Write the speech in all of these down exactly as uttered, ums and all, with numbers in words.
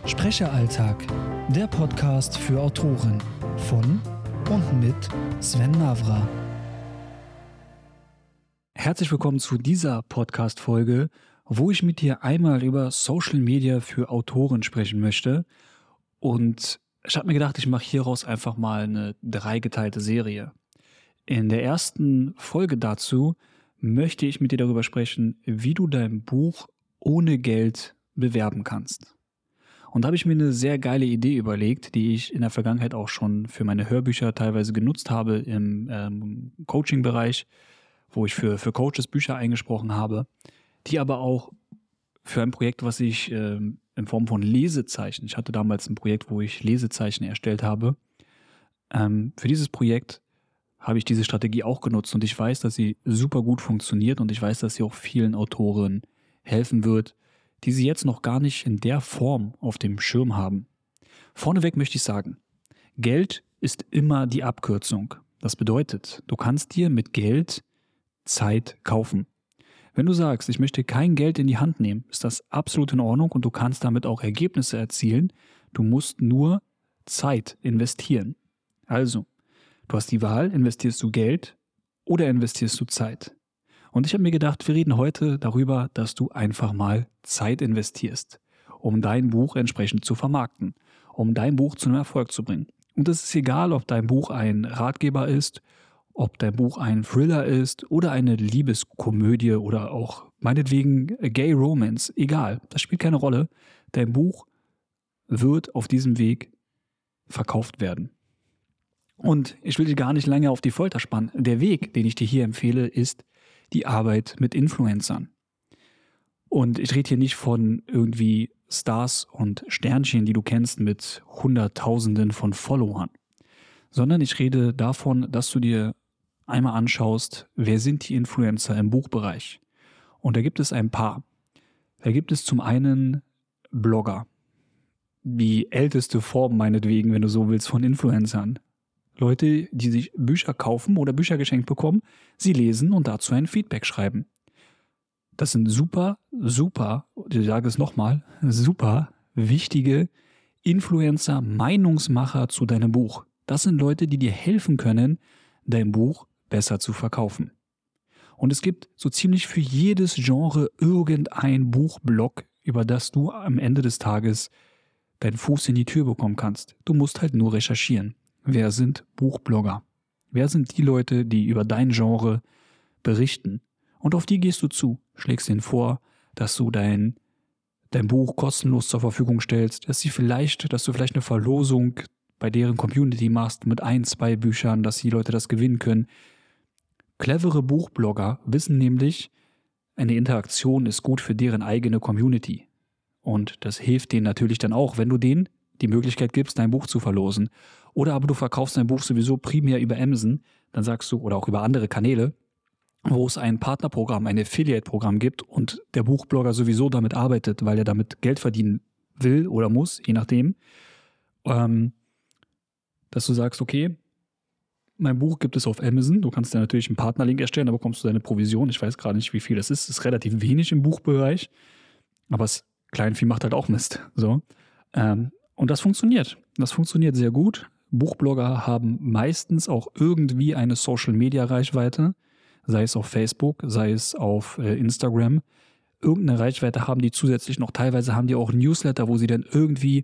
Sprecheralltag, der Podcast für Autoren von und mit Sven Navra. Herzlich willkommen zu dieser Podcast-Folge, wo ich mit dir einmal über Social Media für Autoren sprechen möchte. Und ich habe mir gedacht, ich mache hieraus einfach mal eine dreigeteilte Serie. In der ersten Folge dazu möchte ich mit dir darüber sprechen, wie du dein Buch ohne Geld bewerben kannst. Und da habe ich mir eine sehr geile Idee überlegt, die ich in der Vergangenheit auch schon für meine Hörbücher teilweise genutzt habe im ähm, Coaching-Bereich, wo ich für, für Coaches Bücher eingesprochen habe, die aber auch für ein Projekt, was ich ähm, in Form von Lesezeichen, ich hatte damals ein Projekt, wo ich Lesezeichen erstellt habe, ähm, für dieses Projekt habe ich diese Strategie auch genutzt und ich weiß, dass sie super gut funktioniert und ich weiß, dass sie auch vielen Autoren helfen wird, die sie jetzt noch gar nicht in der Form auf dem Schirm haben. Vorneweg möchte ich sagen, Geld ist immer die Abkürzung. Das bedeutet, du kannst dir mit Geld Zeit kaufen. Wenn du sagst, ich möchte kein Geld in die Hand nehmen, ist das absolut in Ordnung und du kannst damit auch Ergebnisse erzielen. Du musst nur Zeit investieren. Also, du hast die Wahl, investierst du Geld oder investierst du Zeit? Und ich habe mir gedacht, wir reden heute darüber, dass du einfach mal Zeit investierst, um dein Buch entsprechend zu vermarkten, um dein Buch zu einem Erfolg zu bringen. Und es ist egal, ob dein Buch ein Ratgeber ist, ob dein Buch ein Thriller ist oder eine Liebeskomödie oder auch meinetwegen Gay Romance, egal, das spielt keine Rolle. Dein Buch wird auf diesem Weg verkauft werden. Und ich will dich gar nicht lange auf die Folter spannen. Der Weg, den ich dir hier empfehle, ist die Arbeit mit Influencern. Und ich rede hier nicht von irgendwie Stars und Sternchen, die du kennst mit Hunderttausenden von Followern, sondern ich rede davon, dass du dir einmal anschaust, wer sind die Influencer im Buchbereich. Und da gibt es ein paar. Da gibt es zum einen Blogger, die älteste Form meinetwegen, wenn du so willst, von Influencern. Leute, die sich Bücher kaufen oder Bücher geschenkt bekommen, sie lesen und dazu ein Feedback schreiben. Das sind super, super, ich sage es nochmal, super wichtige Influencer, Meinungsmacher zu deinem Buch. Das sind Leute, die dir helfen können, dein Buch besser zu verkaufen. Und es gibt so ziemlich für jedes Genre irgendein Buchblog, über das du am Ende des Tages deinen Fuß in die Tür bekommen kannst. Du musst halt nur recherchieren. Wer sind Buchblogger? Wer sind die Leute, die über dein Genre berichten? Und auf die gehst du zu, schlägst ihnen vor, dass du dein, dein Buch kostenlos zur Verfügung stellst, dass sie vielleicht, dass du vielleicht eine Verlosung bei deren Community machst mit ein, zwei Büchern, dass die Leute das gewinnen können. Clevere Buchblogger wissen nämlich, eine Interaktion ist gut für deren eigene Community. Und das hilft denen natürlich dann auch, wenn du denen die Möglichkeit gibst, dein Buch zu verlosen. Oder aber du verkaufst dein Buch sowieso primär über Amazon, dann sagst du, oder auch über andere Kanäle, wo es ein Partnerprogramm, ein Affiliate-Programm gibt und der Buchblogger sowieso damit arbeitet, weil er damit Geld verdienen will oder muss, je nachdem, ähm, dass du sagst, okay, mein Buch gibt es auf Amazon, du kannst dir natürlich einen Partnerlink erstellen, da bekommst du deine Provision, ich weiß gerade nicht, wie viel das ist, das ist relativ wenig im Buchbereich, aber das Kleinvieh macht halt auch Mist, so, ähm, und das funktioniert. Das funktioniert sehr gut. Buchblogger haben meistens auch irgendwie eine Social-Media-Reichweite, sei es auf Facebook, sei es auf äh, Instagram. Irgendeine Reichweite haben die zusätzlich noch. Teilweise haben die auch Newsletter, wo sie dann irgendwie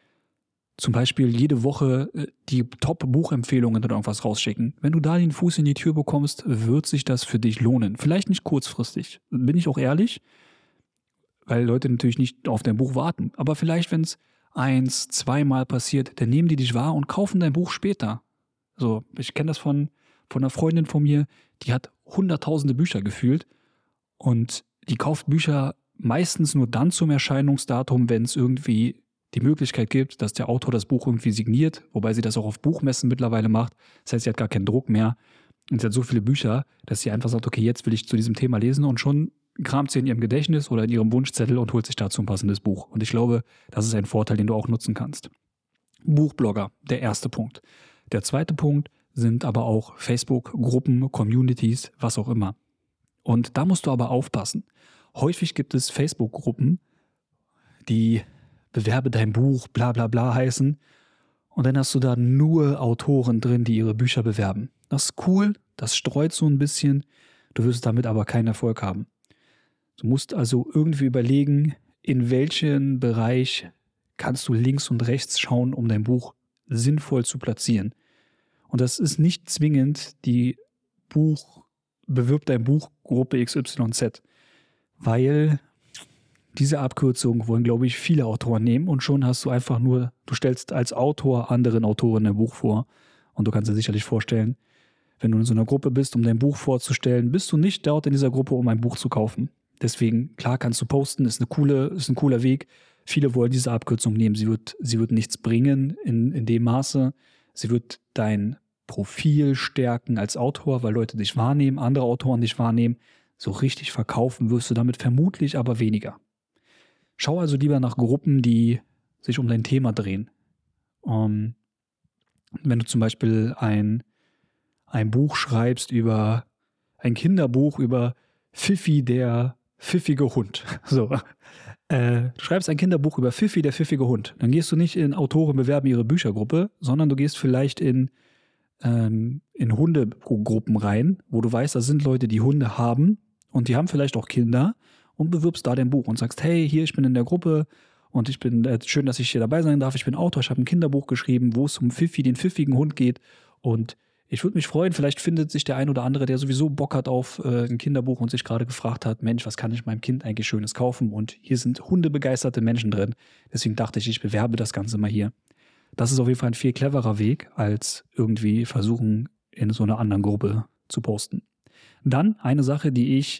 zum Beispiel jede Woche äh, die Top-Buchempfehlungen oder irgendwas rausschicken. Wenn du da den Fuß in die Tür bekommst, wird sich das für dich lohnen. Vielleicht nicht kurzfristig, bin ich auch ehrlich, weil Leute natürlich nicht auf dein Buch warten. Aber vielleicht, wenn es eins, zweimal passiert, dann nehmen die dich wahr und kaufen dein Buch später. So, ich kenne das von, von einer Freundin von mir, die hat hunderttausende Bücher gefühlt und die kauft Bücher meistens nur dann zum Erscheinungsdatum, wenn es irgendwie die Möglichkeit gibt, dass der Autor das Buch irgendwie signiert, wobei sie das auch auf Buchmessen mittlerweile macht. Das heißt, sie hat gar keinen Druck mehr und sie hat so viele Bücher, dass sie einfach sagt, okay, jetzt will ich zu diesem Thema lesen und schon kramt sie in ihrem Gedächtnis oder in ihrem Wunschzettel und holt sich dazu ein passendes Buch. Und ich glaube, das ist ein Vorteil, den du auch nutzen kannst. Buchblogger, der erste Punkt. Der zweite Punkt sind aber auch Facebook-Gruppen, Communities, was auch immer. Und da musst du aber aufpassen. Häufig gibt es Facebook-Gruppen, die bewerbe dein Buch, bla bla bla heißen. Und dann hast du da nur Autoren drin, die ihre Bücher bewerben. Das ist cool, das streut so ein bisschen, du wirst damit aber keinen Erfolg haben. Du musst also irgendwie überlegen, in welchen Bereich kannst du links und rechts schauen, um dein Buch sinnvoll zu platzieren. Und das ist nicht zwingend die Buch, bewirb dein Buch Gruppe X Y Z, weil diese Abkürzung wollen, glaube ich, viele Autoren nehmen und schon hast du einfach nur, du stellst als Autor anderen Autoren dein Buch vor und du kannst dir sicherlich vorstellen, wenn du in so einer Gruppe bist, um dein Buch vorzustellen, bist du nicht dort in dieser Gruppe, um ein Buch zu kaufen. Deswegen, klar kannst du posten, ist eine coole, ist ein cooler Weg. Viele wollen diese Abkürzung nehmen. Sie wird, sie wird nichts bringen in, in dem Maße. Sie wird dein Profil stärken als Autor, weil Leute dich wahrnehmen, andere Autoren dich wahrnehmen. So richtig verkaufen wirst du damit vermutlich aber weniger. Schau also lieber nach Gruppen, die sich um dein Thema drehen. Um, wenn du zum Beispiel ein, ein Buch schreibst über, ein Kinderbuch über Pfiffi, der pfiffige Hund. So, äh, du schreibst ein Kinderbuch über Pfiffi, der pfiffige Hund. Dann gehst du nicht in Autoren bewerben ihre Büchergruppe, sondern du gehst vielleicht in, ähm, in Hundegruppen rein, wo du weißt, da sind Leute, die Hunde haben und die haben vielleicht auch Kinder und bewirbst da dein Buch und sagst, hey, hier, ich bin in der Gruppe und ich bin, äh, schön, dass ich hier dabei sein darf. Ich bin Autor, ich habe ein Kinderbuch geschrieben, wo es um Pfiffi, den pfiffigen Hund geht und ich würde mich freuen, vielleicht findet sich der ein oder andere, der sowieso Bock hat auf äh, ein Kinderbuch und sich gerade gefragt hat, Mensch, was kann ich meinem Kind eigentlich Schönes kaufen? Und hier sind hundebegeisterte Menschen drin. Deswegen dachte ich, ich bewerbe das Ganze mal hier. Das ist auf jeden Fall ein viel cleverer Weg, als irgendwie versuchen, in so einer anderen Gruppe zu posten. Dann eine Sache, die ich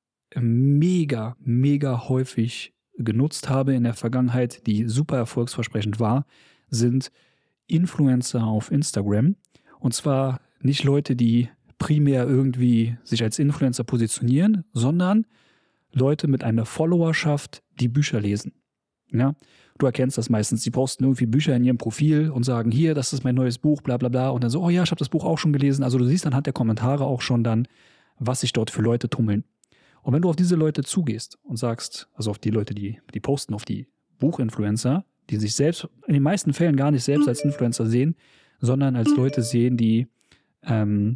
mega, mega häufig genutzt habe in der Vergangenheit, die super erfolgsversprechend war, sind Influencer auf Instagram. Und zwar nicht Leute, die primär irgendwie sich als Influencer positionieren, sondern Leute mit einer Followerschaft, die Bücher lesen. Ja? Du erkennst das meistens. Die posten irgendwie Bücher in ihrem Profil und sagen, hier, das ist mein neues Buch, bla bla bla. Und dann so, oh ja, ich habe das Buch auch schon gelesen. Also du siehst anhand der Kommentare auch schon dann, was sich dort für Leute tummeln. Und wenn du auf diese Leute zugehst und sagst, also auf die Leute, die, die posten, auf die Buchinfluencer, die sich selbst in den meisten Fällen gar nicht selbst als Influencer sehen, sondern als Leute sehen, die, ähm,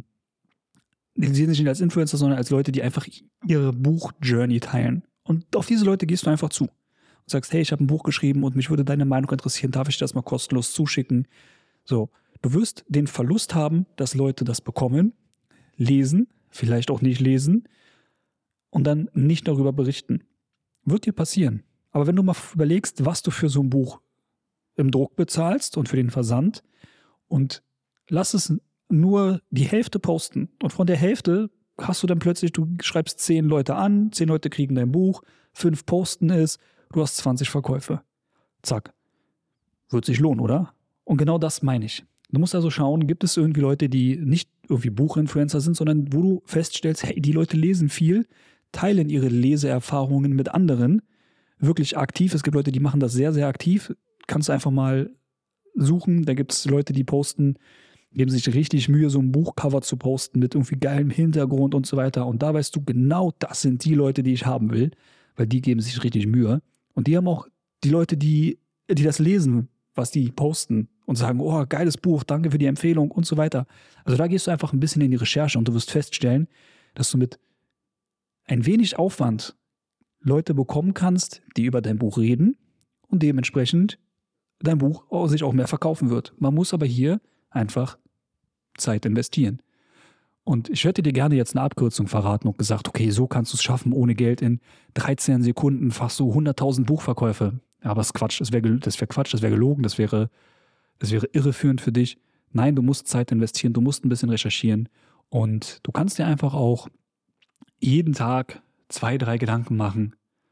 die sehen sich nicht als Influencer, sondern als Leute, die einfach ihre Buch-Journey teilen. Und auf diese Leute gehst du einfach zu und sagst, hey, ich habe ein Buch geschrieben und mich würde deine Meinung interessieren, darf ich dir das mal kostenlos zuschicken? So, du wirst den Verlust haben, dass Leute das bekommen, lesen, vielleicht auch nicht lesen und dann nicht darüber berichten. Wird dir passieren. Aber wenn du mal überlegst, was du für so ein Buch im Druck bezahlst und für den Versand, und lass es nur die Hälfte posten. Und von der Hälfte hast du dann plötzlich, du schreibst zehn Leute an, zehn Leute kriegen dein Buch, fünf posten es, du hast zwanzig Verkäufe. Zack. Wird sich lohnen, oder? Und genau das meine ich. Du musst also schauen, gibt es irgendwie Leute, die nicht irgendwie Buchinfluencer sind, sondern wo du feststellst, hey, die Leute lesen viel, teilen ihre Leseerfahrungen mit anderen, wirklich aktiv. Es gibt Leute, die machen das sehr, sehr aktiv. Kannst du einfach mal suchen, da gibt es Leute, die posten, geben sich richtig Mühe, so ein Buchcover zu posten mit irgendwie geilem Hintergrund und so weiter. Und da weißt du, genau das sind die Leute, die ich haben will, weil die geben sich richtig Mühe. Und die haben auch die Leute, die, die das lesen, was die posten und sagen, oh, geiles Buch, danke für die Empfehlung und so weiter. Also da gehst du einfach ein bisschen in die Recherche und du wirst feststellen, dass du mit ein wenig Aufwand Leute bekommen kannst, die über dein Buch reden und dementsprechend dein Buch sich auch mehr verkaufen wird. Man muss aber hier einfach Zeit investieren. Und ich hätte dir gerne jetzt eine Abkürzung verraten und gesagt, okay, so kannst du es schaffen, ohne Geld in dreizehn Sekunden fast so hunderttausend Buchverkäufe. Aber das ist Quatsch, das wäre das wär Quatsch, das wäre gelogen, das wäre, das wäre irreführend für dich. Nein, du musst Zeit investieren, du musst ein bisschen recherchieren und du kannst dir einfach auch jeden Tag zwei, drei Gedanken machen.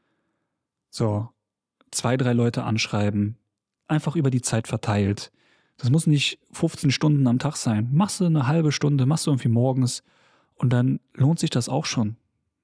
So, zwei, drei Leute anschreiben, einfach über die Zeit verteilt. Das muss nicht fünfzehn Stunden am Tag sein. Machst du eine halbe Stunde, machst du irgendwie morgens und dann lohnt sich das auch schon.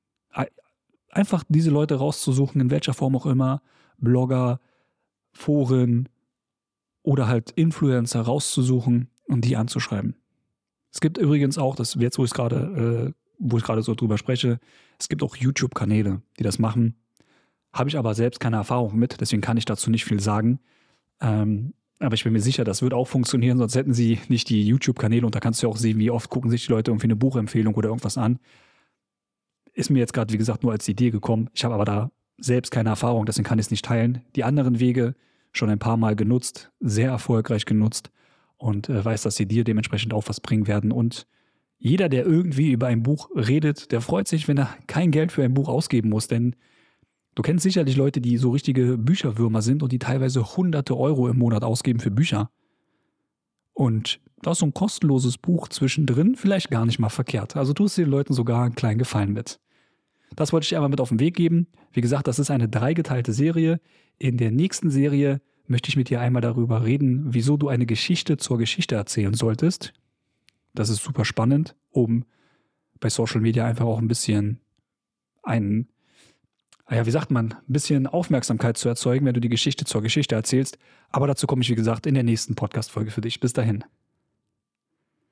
Einfach diese Leute rauszusuchen, in welcher Form auch immer, Blogger, Foren oder halt Influencer rauszusuchen und die anzuschreiben. Es gibt übrigens auch, das jetzt wo ich gerade, äh, wo ich gerade so drüber spreche, es gibt auch YouTube-Kanäle, die das machen. Habe ich aber selbst keine Erfahrung mit, deswegen kann ich dazu nicht viel sagen. Ähm, aber ich bin mir sicher, das wird auch funktionieren, sonst hätten sie nicht die YouTube-Kanäle und da kannst du ja auch sehen, wie oft gucken sich die Leute irgendwie eine Buchempfehlung oder irgendwas an. Ist mir jetzt gerade, wie gesagt, nur als Idee gekommen. Ich habe aber da selbst keine Erfahrung, deswegen kann ich es nicht teilen. Die anderen Wege schon ein paar Mal genutzt, sehr erfolgreich genutzt und äh, weiß, dass sie dir dementsprechend auch was bringen werden. Und jeder, der irgendwie über ein Buch redet, der freut sich, wenn er kein Geld für ein Buch ausgeben muss, denn du kennst sicherlich Leute, die so richtige Bücherwürmer sind und die teilweise hunderte Euro im Monat ausgeben für Bücher. Und da ist so ein kostenloses Buch zwischendrin vielleicht gar nicht mal verkehrt. Also tust du den Leuten sogar einen kleinen Gefallen mit. Das wollte ich dir einmal mit auf den Weg geben. Wie gesagt, das ist eine dreigeteilte Serie. In der nächsten Serie möchte ich mit dir einmal darüber reden, wieso du eine Geschichte zur Geschichte erzählen solltest. Das ist super spannend, um bei Social Media einfach auch ein bisschen einen, ja, wie sagt man, ein bisschen Aufmerksamkeit zu erzeugen, wenn du die Geschichte zur Geschichte erzählst. Aber dazu komme ich, wie gesagt, in der nächsten Podcast-Folge für dich. Bis dahin.